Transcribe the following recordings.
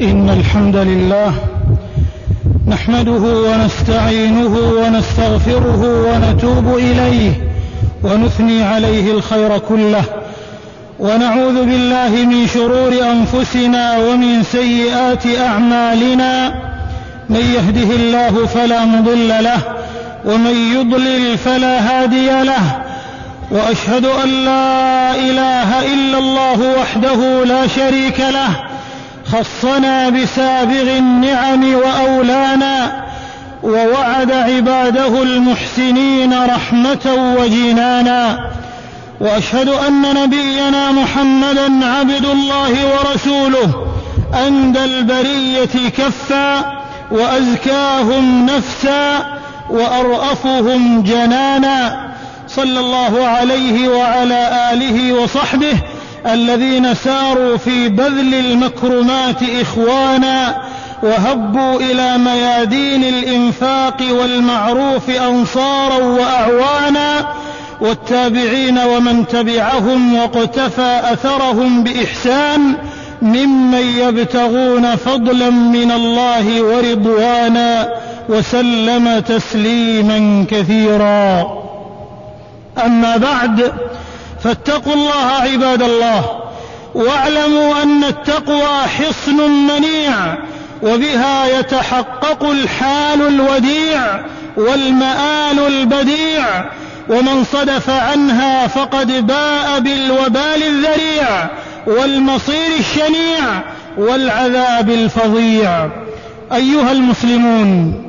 إن الحمد لله نحمده ونستعينه ونستغفره ونتوب إليه ونثني عليه الخير كله، ونعوذ بالله من شرور أنفسنا ومن سيئات أعمالنا. من يهده الله فلا مضل له ومن يضلل فلا هادي له، وأشهد أن لا إله إلا الله وحده لا شريك له، خصنا بسابغ النعم وأولانا، ووعد عباده المحسنين رحمة وجنانا. وأشهد أن نبينا محمدا عبد الله ورسوله، أندى البرية كفا وأزكاهم نفسا وأرأفهم جنانا، صلى الله عليه وعلى آله وصحبه الذين ساروا في بذل المكرمات إخوانا، وهبوا إلى ميادين الإنفاق والمعروف أنصارا وأعوانا، والتابعين ومن تبعهم واقتفى أثرهم بإحسان ممن يبتغون فضلا من الله ورضوانا، وسلم تسليما كثيرا. أما بعد، فاتقوا الله عباد الله، واعلموا أن التقوى حصن منيع، وبها يتحقق الحال الوديع والمآل البديع، ومن صدف عنها فقد باء بالوبال الذريع والمصير الشنيع والعذاب الفظيع. أيها المسلمون،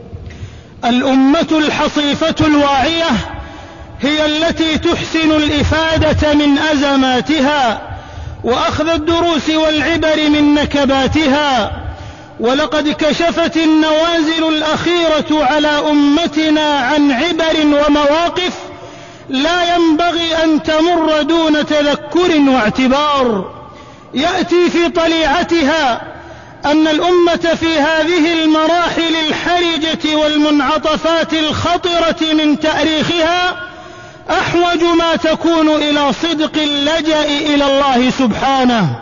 الأمة الحصيفة الواعية هي التي تحسن الإفادة من أزماتها وأخذ الدروس والعبر من نكباتها. ولقد كشفت النوازل الأخيرة على أمتنا عن عبر ومواقف لا ينبغي أن تمر دون تذكر واعتبار. يأتي في طليعتها أن الأمة في هذه المراحل الحرجة والمنعطفات الخطرة من تاريخها أحوج ما تكون إلى صدق اللجأ إلى الله سبحانه،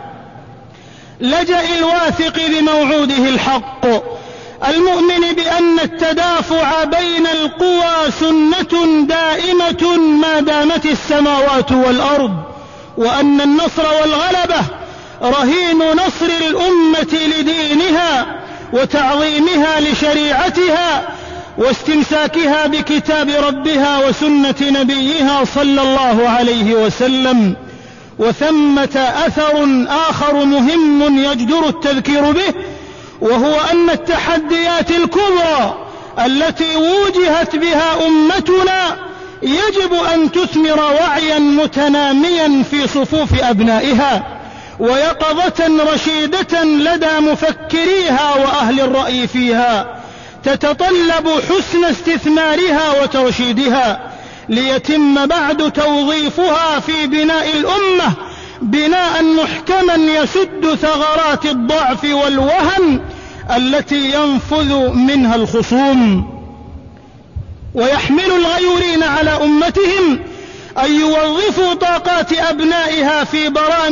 لجأ الواثق بموعوده الحق، المؤمن بأن التدافع بين القوى سنة دائمة ما دامت السماوات والأرض، وأن النصر والغلبة رهين نصر الأمة لدينها وتعظيمها لشريعتها واستمساكها بكتاب ربها وسنة نبيها صلى الله عليه وسلم. وثمة أثر آخر مهم يجدر التذكير به، وهو أن التحديات الكبرى التي وجهت بها أمتنا يجب أن تثمر وعيا متناميا في صفوف أبنائها، ويقظة رشيدة لدى مفكريها وأهل الرأي فيها، تتطلب حسن استثمارها وترشيدها، ليتم بعد توظيفها في بناء الأمة بناء محكما يسد ثغرات الضعف والوهن التي ينفذ منها الخصوم. ويحمل الغيورين على أمتهم أن يوظفوا طاقات أبنائها في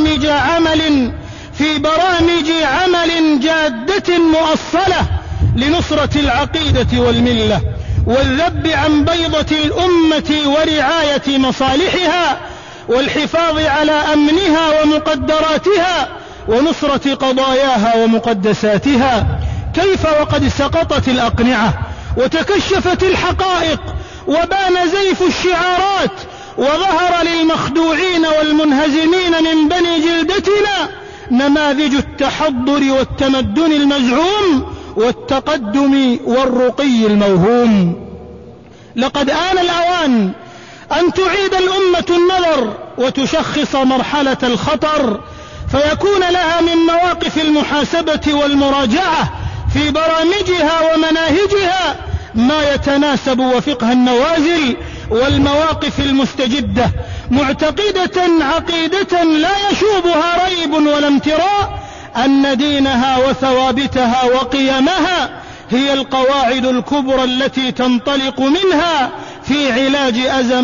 برامج عمل جادة مؤصلة لنصرة العقيدة والملة، والذب عن بيضة الأمة ورعاية مصالحها، والحفاظ على أمنها ومقدراتها، ونصرة قضاياها ومقدساتها. كيف وقد سقطت الأقنعة وتكشفت الحقائق وبان زيف الشعارات، وظهر للمخدوعين والمنهزمين من بني جلدتنا نماذج التحضر والتمدن المزعوم والتقدم والرقي الموهوم. لقد آن الأوان أن تعيد الأمة النظر وتشخص مرحلة الخطر، فيكون لها من مواقف المحاسبة والمراجعة في برامجها ومناهجها ما يتناسب وفقه النوازل والمواقف المستجدة، معتقدة عقيدة لا يشوبها ريب ولا امتراء أن دينها وثوابتها وقيمها هي القواعد الكبرى التي تنطلق منها في علاج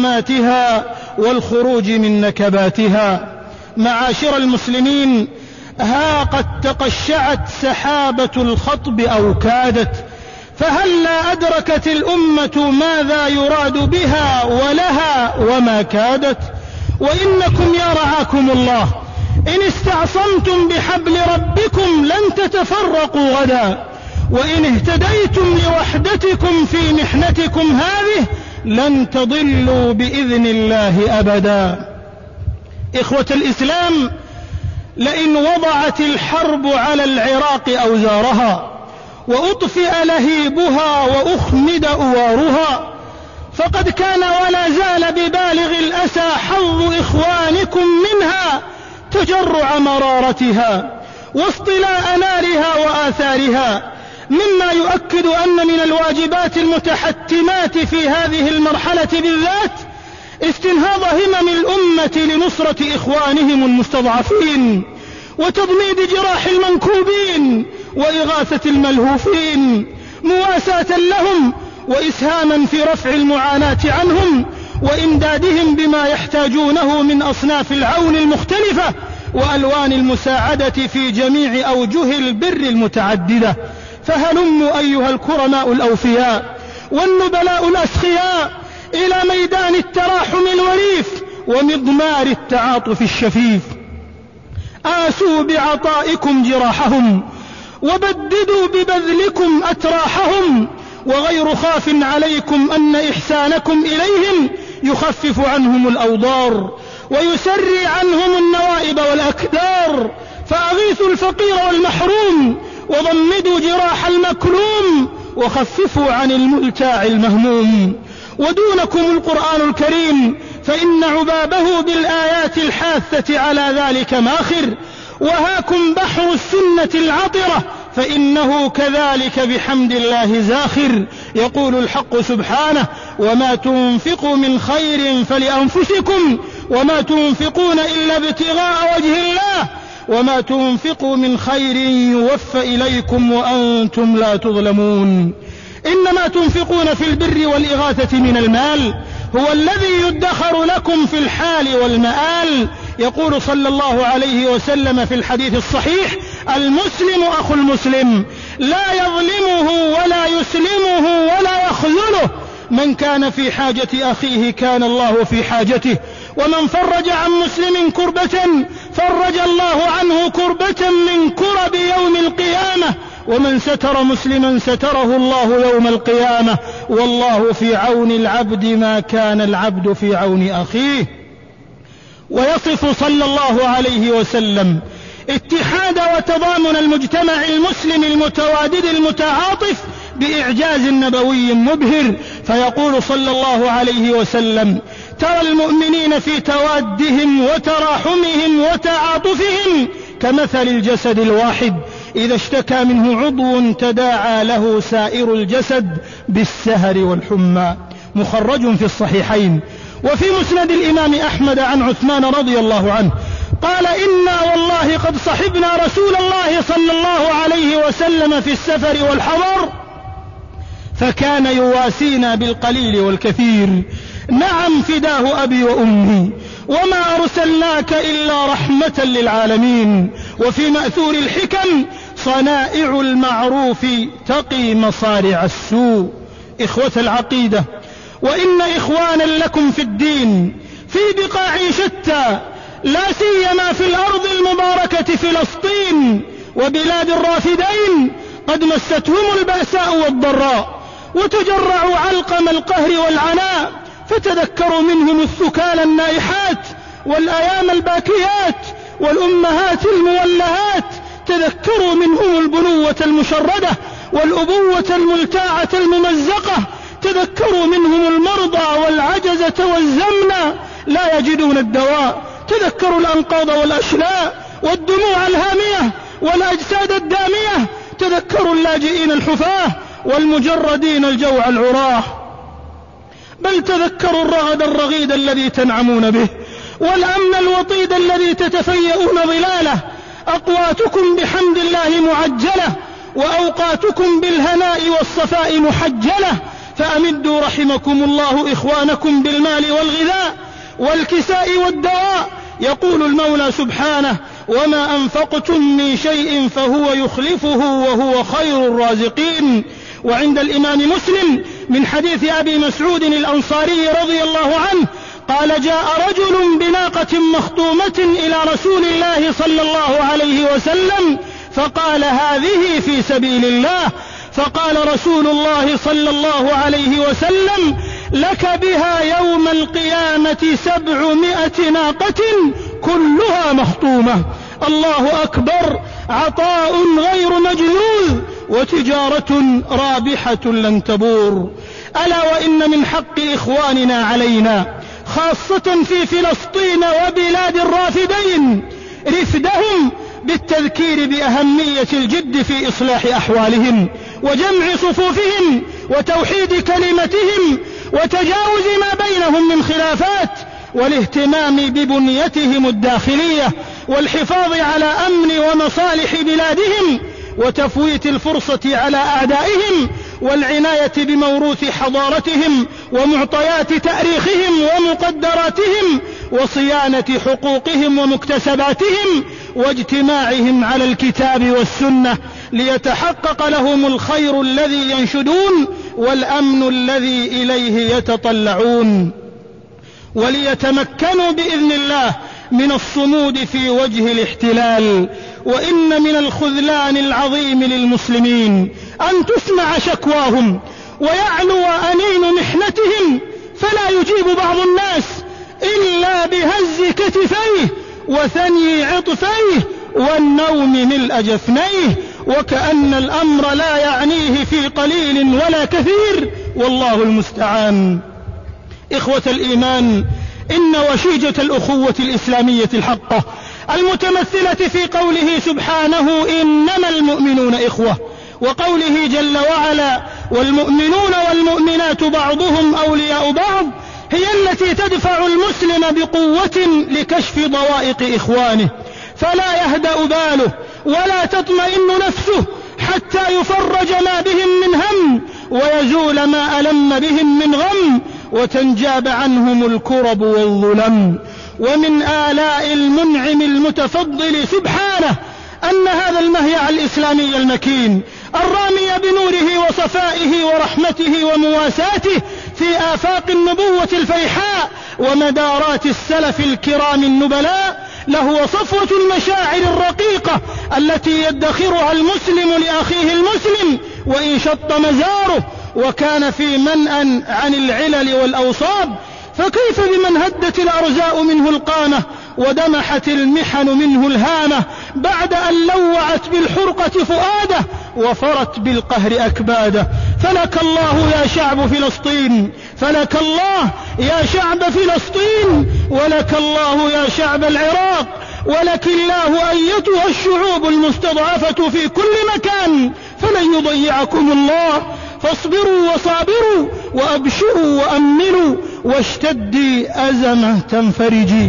أزماتها والخروج من نكباتها. معاشر المسلمين، ها قد تقشعت سحابة الخطب أو كادت، فهلا أدركت الأمة ماذا يراد بها ولها وما كادت. وإنكم يا رعاكم الله إن استعصمتم بحبل ربكم لن تتفرقوا غدا، وإن اهتديتم لوحدتكم في محنتكم هذه لن تضلوا بإذن الله أبدا. إخوة الإسلام، لئن وضعت الحرب على العراق أوزارها وأطفئ لهيبها وأخمد أوارها، فقد كان ولا زال ببالغ الأسى حظ إخوانكم منها تجرع مرارتها واصطلاء نارها وآثارها، مما يؤكد أن من الواجبات المتحتمات في هذه المرحلة بالذات استنهاض همم الأمة لنصرة إخوانهم المستضعفين وتضميد جراح المنكوبين وإغاثة الملهوفين، مواساة لهم وإسهاما في رفع المعاناة عنهم وإمدادهم بما يحتاجونه من أصناف العون المختلفة وألوان المساعدة في جميع أوجه البر المتعددة. فهلموا أيها الكرماء الأوفياء والنبلاء الأسخياء إلى ميدان التراحم الوريف ومضمار التعاطف الشفيف، آسوا بعطائكم جراحهم وبددوا ببذلكم أتراحهم، وغير خاف عليكم أن إحسانكم إليهم يخفف عنهم الأوضار ويسري عنهم النوائب والأكدار، فأغيثوا الفقير والمحروم وضمدوا جراح المكلوم وخففوا عن الملتاع المهموم. ودونكم القرآن الكريم فإن عبابه بالآيات الحاثة على ذلك ماخر، وهاكم بحر السنة العطرة فإنه كذلك بحمد الله زاخر. يقول الحق سبحانه: وما تنفقوا من خير فلأنفسكم وما تنفقون إلا ابتغاء وجه الله وما تنفقوا من خير يوفى إليكم وأنتم لا تظلمون. إنما تنفقون في البر والإغاثة من المال هو الذي يدخر لكم في الحال والمآل. يقول صلى الله عليه وسلم في الحديث الصحيح: المسلم أخو المسلم لا يظلمه ولا يسلمه ولا يخذله، من كان في حاجة أخيه كان الله في حاجته، ومن فرج عن مسلم كربة فرج الله عنه كربة من كرب يوم القيامة، ومن ستر مسلما ستره الله يوم القيامة، والله في عون العبد ما كان العبد في عون أخيه. ويصف صلى الله عليه وسلم اتحاد وتضامن المجتمع المسلم المتوادد المتعاطف بإعجاز نبوي مبهر، فيقول صلى الله عليه وسلم: ترى المؤمنين في توادهم وتراحمهم وتعاطفهم كمثل الجسد الواحد إذا اشتكى منه عضو تداعى له سائر الجسد بالسهر والحمى. مخرج في الصحيحين. وفي مسند الإمام أحمد عن عثمان رضي الله عنه قال: إنا والله قد صحبنا رسول الله صلى الله عليه وسلم في السفر والحضر فكان يواسينا بالقليل والكثير، نعم فداه أبي وأمي، وما أرسلناك إلا رحمة للعالمين. وفي مأثور الحكم: صنائع المعروف تقي مصارع السوء. إخوة العقيدة، وإن إخوانا لكم في الدين في بقاع شتى، لا سيما في الأرض المباركة فلسطين وبلاد الرافدين، قد مستهم البأساء والضراء وتجرعوا علقم القهر والعناء، فتذكروا منهم الثكال النائحات والأيام الباكيات والأمهات المولهات، تذكروا منهم البنوة المشردة والأبوة الملتاعة الممزقة، تذكروا منهم المرضى والعجزة والزمنة لا يجدون الدواء، تذكروا الأنقاض والأشلاء والدموع الهامية والأجساد الدامية، تذكروا اللاجئين الحفاة والمجردين الجوع العراه، بل تذكروا الرغد الرغيد الذي تنعمون به والأمن الوطيد الذي تتفيئون ظلاله. أقواتكم بحمد الله معجلة وأوقاتكم بالهناء والصفاء محجلة، فأمدوا رحمكم الله إخوانكم بالمال والغذاء والكساء والدواء. يقول المولى سبحانه: وما أنفقتم من شيء فهو يخلفه وهو خير الرازقين. وعند الإمام مسلم من حديث أبي مسعود الأنصاري رضي الله عنه قال: جاء رجل بناقة مخطومة إلى رسول الله صلى الله عليه وسلم فقال: هذه في سبيل الله. فقال رسول الله صلى الله عليه وسلم: لك بها يوم القيامة 700 ناقة كلها مخطومة. الله أكبر، عطاء غير مجذوذ وتجارة رابحة لن تبور. ألا وإن من حق إخواننا علينا خاصة في فلسطين وبلاد الرافدين رفدهم بالتذكير بأهمية الجد في إصلاح أحوالهم وجمع صفوفهم وتوحيد كلمتهم وتجاوز ما بينهم من خلافات، والاهتمام ببنيتهم الداخلية والحفاظ على أمن ومصالح بلادهم وتفويت الفرصة على أعدائهم والعناية بموروث حضارتهم ومعطيات تاريخهم ومقدراتهم وصيانة حقوقهم ومكتسباتهم واجتماعهم على الكتاب والسنة ليتحقق لهم الخير الذي ينشدون والأمن الذي إليه يتطلعون، وليتمكنوا بإذن الله من الصمود في وجه الاحتلال. وإن من الخذلان العظيم للمسلمين أن تسمع شكواهم ويعلو أنين محنتهم فلا يجيب بعض الناس إلا بهز كتفيه وثني عطفيه والنوم ملء جفنيه، وكأن الأمر لا يعنيه في قليل ولا كثير، والله المستعان. إخوة الإيمان، إن وشيجة الأخوة الإسلامية الحقة المتمثلة في قوله سبحانه: إنما المؤمنون إخوة، وقوله جل وعلا: والمؤمنون والمؤمنات بعضهم أولياء بعض، هي التي تدفع المسلم بقوة لكشف ضوائق إخوانه، فلا يهدأ باله ولا تطمئن نفسه حتى يفرج ما بهم من هم ويزول ما ألم بهم من غم وتنجاب عنهم الكرب والظلم. ومن آلاء المنعم المتفضل سبحانه أن هذا المهيع الإسلامي المكين الرامي بنوره وصفائه ورحمته ومواساته في آفاق النبوة الفيحاء ومدارات السلف الكرام النبلاء لهو صفوة المشاعر الرقيقة التي يدخرها المسلم لأخيه المسلم وإن شط مزاره وكان في منأى عن العلل والأوصاب، فكيف بمن هدت الأرزاء منه القامة ودمحت المحن منه الهامة بعد أن لوعت بالحرقة فؤاده وفرت بالقهر أكباده. فلك الله يا شعب فلسطين، فلك الله يا شعب فلسطين، ولك الله يا شعب العراق، ولك الله أيتها الشعوب المستضعفة في كل مكان، فلن يضيعكم الله، فاصبروا وصابروا وأبشروا وأمنوا واشتدي أزمة تنفرجي.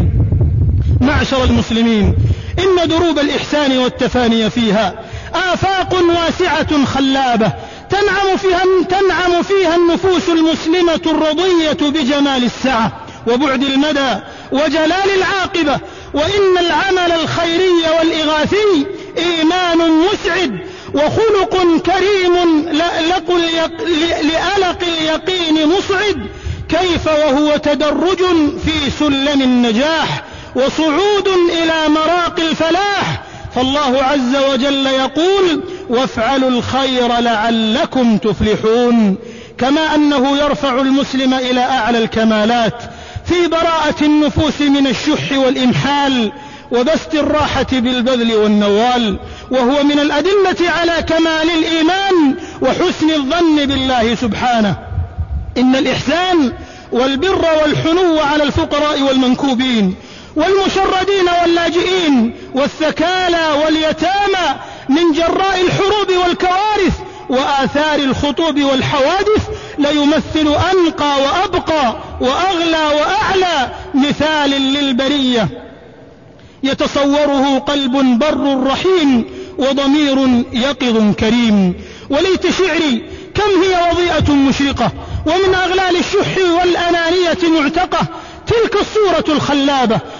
معشر المسلمين، إن دروب الإحسان والتفاني فيها آفاق واسعة خلابة تنعم فيها النفوس المسلمة الرضية بجمال السعة وبعد المدى وجلال العاقبة. وإن العمل الخيري والإغاثي إيمان مسعد وخلق كريم لألق اليقين مصعد، كيف وهو تدرج في سلم النجاح وصعود إلى مراقي الفلاح. فالله عز وجل يقول: وافعلوا الخير لعلكم تفلحون. كما أنه يرفع المسلم إلى أعلى الكمالات في براءة النفوس من الشح والإمحال وبسط الراحة بالبذل والنوال، وهو من الأدلة على كمال الإيمان وحسن الظن بالله سبحانه. إن الإحسان والبر والحنو على الفقراء والمنكوبين والمشردين واللاجئين والثكالى واليتامى من جراء الحروب والكوارث وآثار الخطوب والحوادث ليمثل أنقى وأبقى وأغلى وأعلى مثال للبرية يتصوره قلب بر رحيم وضمير يقظ كريم. وليت شعري كم هي وضيئة مشرقة ومن أغلال الشح والأنانية معتقة، تلك الصورة الخلابة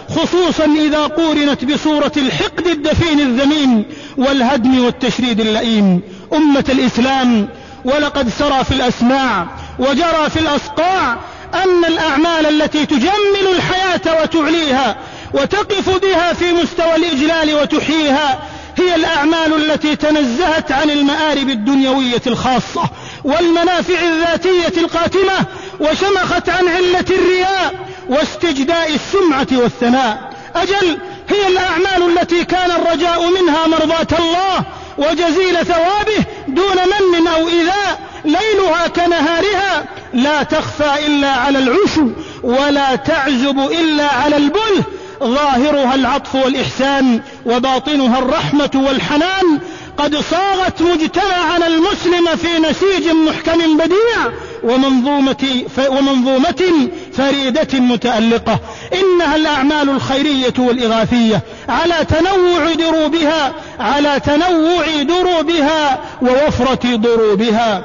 خصوصا إذا قورنت بصورة الحقد الدفين الذميم والهدم والتشريد اللئيم. أمة الإسلام، ولقد سرى في الأسماع وجرى في الأصقاع أن الأعمال التي تجمل الحياة وتعليها وتقف بها في مستوى الإجلال وتحييها هي الأعمال التي تنزهت عن المآرب الدنيوية الخاصة والمنافع الذاتية القاتمة، وشمخت عن علة الرياء واستجداء السمعة والثناء. أجل، هي الأعمال التي كان الرجاء منها مرضاة الله وجزيل ثوابه دون من أو إيذاء، ليلها كنهارها، لا تخفى إلا على العشو ولا تعزب إلا على البله، ظاهرها العطف والإحسان وباطنها الرحمة والحنان. قد صاغت مجتمعنا المسلم في نسيج محكم بديع ومنظومة فريدة متألقة. إنها الأعمال الخيرية والإغاثية على تنوع دروبها ووفرة ضروبها.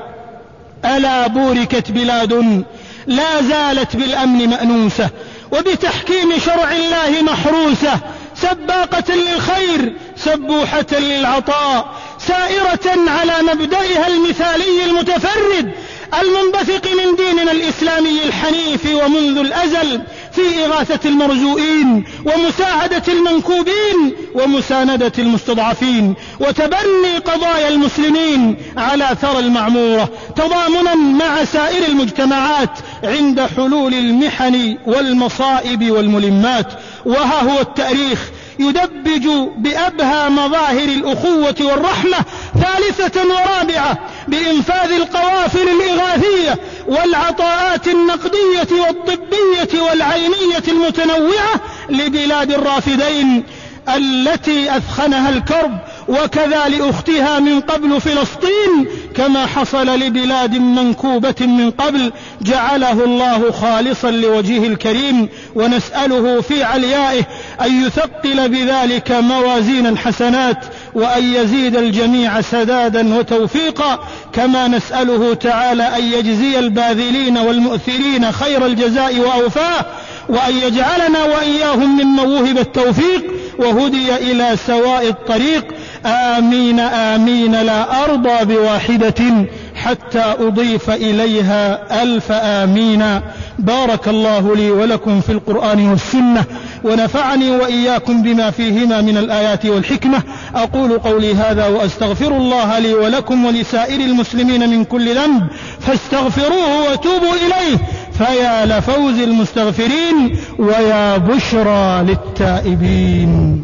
ألا بوركت بلاد لا زالت بالأمن مأنوسة وبتحكيم شرع الله محروسة، سباقة للخير سبوحة للعطاء، سائرة على مبدئها المثالي المتفرد المنبثق من ديننا الإسلامي الحنيف، ومنذ الأزل في إغاثة المرزوئين ومساعدة المنكوبين ومساندة المستضعفين وتبني قضايا المسلمين على ثرى المعمورة، تضامنا مع سائر المجتمعات عند حلول المحن والمصائب والملمات. وها هو التاريخ يدبج بأبهى مظاهر الأخوة والرحمة ثالثة ورابعة بإنفاذ القوافل الإغاثية والعطاءات النقدية والطبية والعينية المتنوعة لبلاد الرافدين التي أثخنها الكرب، وكذا لأختها من قبل فلسطين، كما حصل لبلاد منكوبة من قبل، جعله الله خالصا لوجهه الكريم. ونسأله في عليائه أن يثقل بذلك موازين الحسنات وأن يزيد الجميع سدادا وتوفيقا، كما نسأله تعالى أن يجزي الباذلين والمؤثرين خير الجزاء وأوفاه، وأن يجعلنا وإياهم ممن وهب التوفيق وهدي إلى سواء الطريق. آمين آمين، لا أرضى بواحدة حتى أضيف إليها 1000 آمين. بارك الله لي ولكم في القرآن والسنة، ونفعني وإياكم بما فيهما من الآيات والحكمة. أقول قولي هذا وأستغفر الله لي ولكم ولسائر المسلمين من كل ذنب، فاستغفروه وتوبوا إليه، فيا لفوز المستغفرين ويا بشرى للتائبين.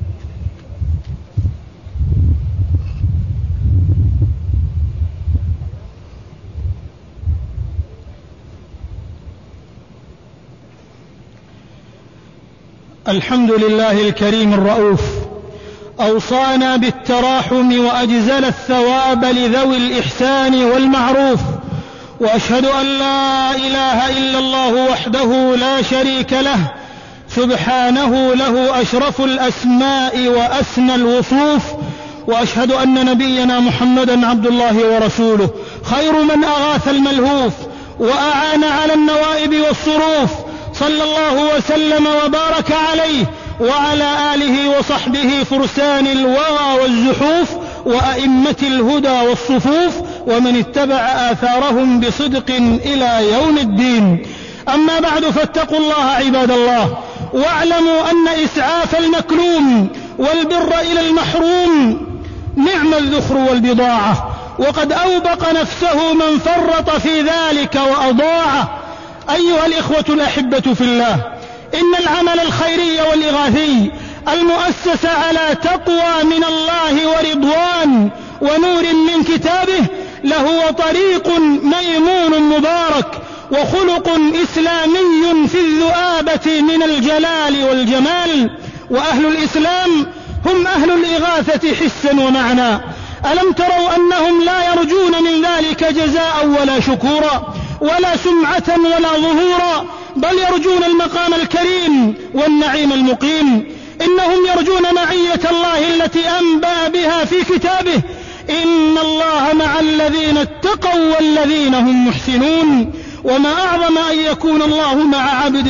الحمد لله الكريم الرؤوف، أوصانا بالتراحم وأجزل الثواب لذوي الإحسان والمعروف، وأشهد أن لا إله إلا الله وحده لا شريك له سبحانه، له أشرف الأسماء وأسنى الوصوف، وأشهد أن نبينا محمدا عبد الله ورسوله، خير من أغاث الملهوف وأعان على النوائب والصروف، صلى الله وسلم وبارك عليه وعلى آله وصحبه فرسان الوغى والزحوف وأئمة الهدى والصفوف، ومن اتبع آثارهم بصدق إلى يوم الدين. أما بعد، فاتقوا الله عباد الله، واعلموا أن إسعاف المكلوم والبر إلى المحروم نعم الذخر والبضاعة، وقد أوبق نفسه من فرط في ذلك وأضاعه. أيها الإخوة الأحبة في الله، إن العمل الخيري والإغاثي المؤسس على تقوى من الله ورضوان ونور من كتابه لهو طريق ميمون مبارك وخلق إسلامي في الذؤابة من الجلال والجمال. وأهل الإسلام هم أهل الإغاثة حسا ومعنى. ألم تروا أنهم لا يرجون من ذلك جزاء ولا شكورا ولا سمعة ولا ظهورا، بل يرجون المقام الكريم والنعيم المقيم. إنهم يرجون معية الله التي أنبأ بها في كتابه: إن الله مع الذين اتقوا والذين هم محسنون. وما أعظم أن يكون الله مع عبده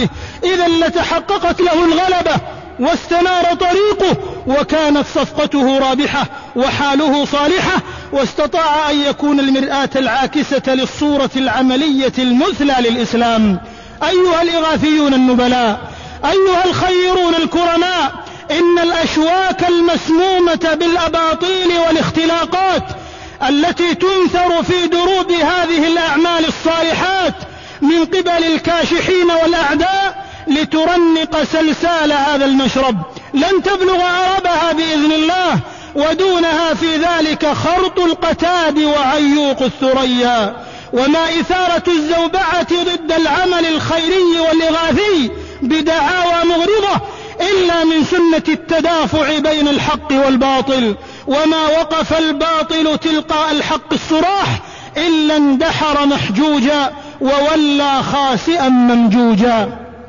إذا لتحققت له الغلبة واستنار طريقه وكانت صفقته رابحة وحاله صالحة، واستطاع أن يكون المرآة العاكسة للصورة العملية المثلى للإسلام. أيها الإغاثيون النبلاء، أيها الخيرون الكرماء، إن الأشواك المسمومة بالأباطيل والاختلاقات التي تنثر في دروب هذه الأعمال الصالحات من قبل الكاشحين والأعداء لترنق سلسال هذا المشرب لن تبلغ عربها بإذن الله، ودونها في ذلك خرط القتاد وعيوق الثريا. وما إثارة الزوبعة ضد العمل الخيري والإغاثي بدعاوى مغرضة إلا من سنة التدافع بين الحق والباطل، وما وقف الباطل تلقاء الحق الصراح إلا اندحر محجوجا وولى خاسئا ممجوجا.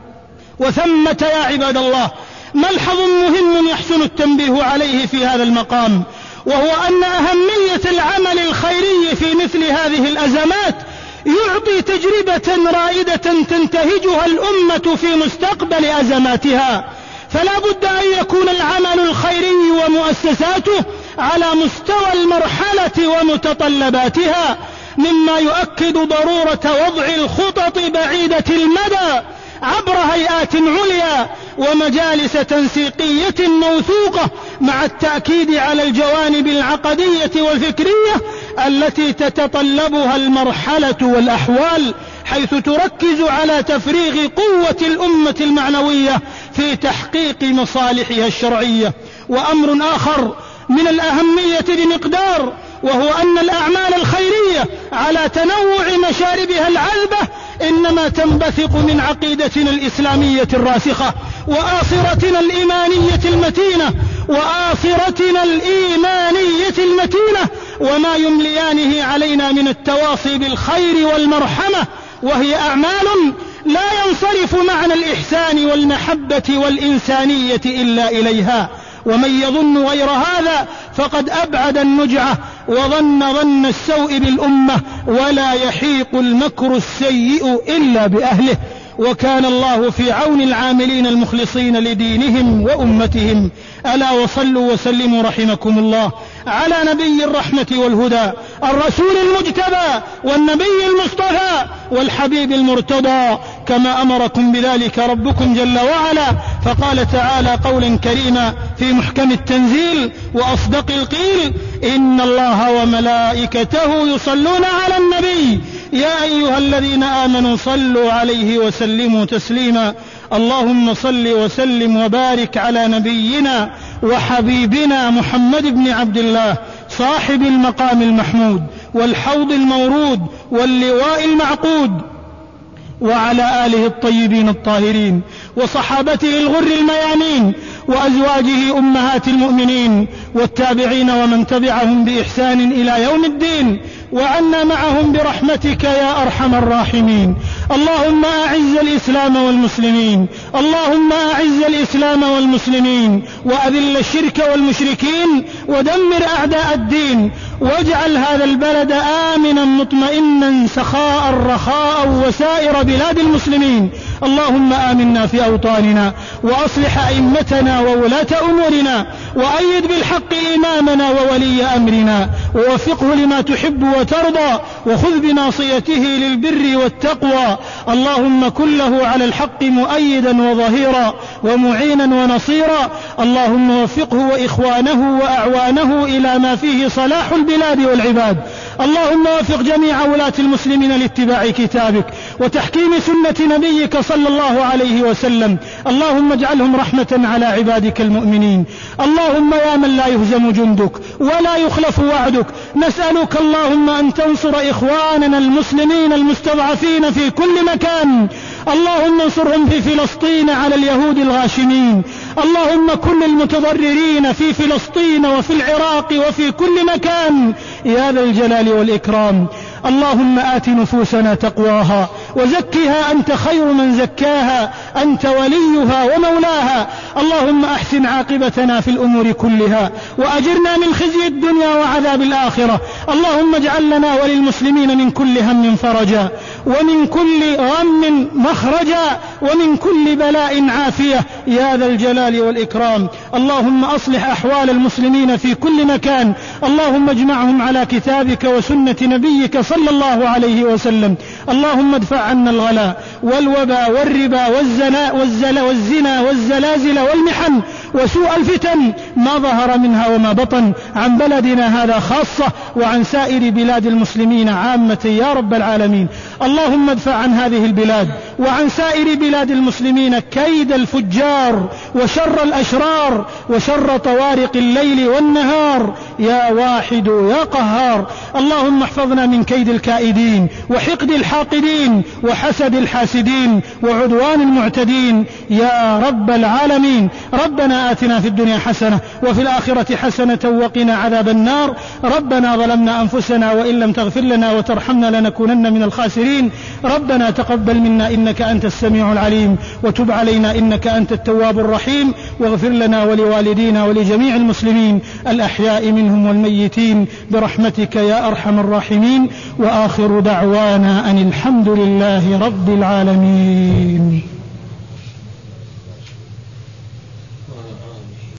وثمة يا عباد الله ملحظ مهم يحسن التنبيه عليه في هذا المقام، وهو أن أهمية العمل الخيري في مثل هذه الأزمات يعطي تجربة رائدة تنتهجها الأمة في مستقبل أزماتها. فلا بد أن يكون العمل الخيري ومؤسساته على مستوى المرحلة ومتطلباتها، مما يؤكد ضرورة وضع الخطط بعيدة المدى عبر هيئات عليا ومجالس تنسيقية موثوقة، مع التأكيد على الجوانب العقدية والفكرية التي تتطلبها المرحلة والأحوال، حيث تركز على تفريغ قوة الأمة المعنوية في تحقيق مصالحها الشرعية. وأمر آخر من الأهمية بمقدار، وهو أن الأعمال الخيرية على تنوع مشاربها العذبة إنما تنبثق من عقيدتنا الإسلامية الراسخة وآصرتنا الإيمانية المتينة وما يمليانه علينا من التواصي بالخير والمرحمة، وهي أعمال لا ينصرف معنى الإحسان والمحبة والإنسانية إلا إليها. ومن يظن غير هذا فقد أبعد النجعة وظن السوء بالأمة، ولا يحيق المكر السيء إلا بأهله. وكان الله في عون العاملين المخلصين لدينهم وأمتهم. ألا وصلوا وسلموا رحمكم الله على نبي الرحمة والهدى، الرسول المجتبى والنبي المصطفى والحبيب المرتضى، كما أمركم بذلك ربكم جل وعلا. فقال تعالى قولا كريما في محكم التنزيل وأصدق القيل: إن الله وملائكته يصلون على النبي يا أيها الذين آمنوا صلوا عليه وسلموا تسليما. اللهم صل وسلم وبارك على نبينا وحبيبنا محمد بن عبد الله صاحب المقام المحمود والحوض المورود واللواء المعقود، وعلى آله الطيبين الطاهرين وصحابته الغر الميامين وأزواجه أمهات المؤمنين والتابعين ومن تبعهم بإحسان إلى يوم الدين، وعنا معهم برحمتك يا أرحم الراحمين. اللهم أعز الإسلام والمسلمين، اللهم أعز الإسلام والمسلمين، وأذل الشرك والمشركين، ودمر أعداء الدين، واجعل هذا البلد آمنا مطمئنا سخاء رخاء وسائر بلاد المسلمين. اللهم آمنا في أوطاننا، وأصلح أئمتنا وولاة أمورنا، وأيد بالحق إمامنا وولي أمرنا، ووفقه لما تحب وترضى، وخذ بناصيته للبر والتقوى. اللهم كن له على الحق مؤيدا وظهيرا ومعينا ونصيرا. اللهم وفقه وإخوانه وأعوانه إلى ما فيه صلاح البلاد والعباد. اللهم وفق جميع ولاة المسلمين لاتباع كتابك وتحكيم سنة نبيك صلى الله عليه وسلم. اللهم اجعلهم رحمة على عبادك المؤمنين. اللهم يا من لا يهزم جندك ولا يخلف وعدك، نسألك اللهم أن تنصر إخواننا المسلمين المستضعفين في كل مكان. اللهم انصرهم في فلسطين على اليهود الغاشمين. اللهم كن المتضررين في فلسطين وفي العراق وفي كل مكان يا ذا الجلال والإكرام. اللهم آت نفوسنا تقواها وزكها أنت خير من زكاها، أنت وليها ومولاها. اللهم أحسن عاقبتنا في الأمور كلها، وأجرنا من خزي الدنيا وعذاب الآخرة. اللهم اجعل لنا وللمسلمين من كل هم فرجا، ومن كل غم مخرجا ومن كل بلاء عافية يا ذا الجلال والإكرام. اللهم أصلح أحوال المسلمين في كل مكان، اللهم اجمعهم على كتابك وسنة نبيك صلى الله عليه وسلم. اللهم ادفع عنا الغلاء والوباء والربا والزنا والزلازل والمحن وسوء الفتن ما ظهر منها وما بطن عن بلدنا هذا خاصة وعن سائر بلاد المسلمين عامة يا رب العالمين. اللهم ادفع عن هذه البلاد وعن سائر بلاد المسلمين كيد الفجار وشر الأشرار وشر طوارق الليل والنهار يا واحد يا قهار. اللهم احفظنا من كيد الكائدين وحقد الحاقدين وحسد الحاسدين وعدوان المعتدين يا رب العالمين. ربنا آتنا في الدنيا حسنة وفي الآخرة حسنة وقنا عذاب النار. ربنا ظلمنا أنفسنا وإن لم تغفر لنا وترحمنا لنكونن من الخاسرين. ربنا تقبل منا إنك أنت السميع العليم وتب علينا إنك أنت التواب الرحيم واغفر لنا ولوالدينا ولجميع المسلمين الأحياء منهم والميتين برحمتك يا أرحم الراحمين. وآخر دعوانا أن الحمد لله رب العالمين.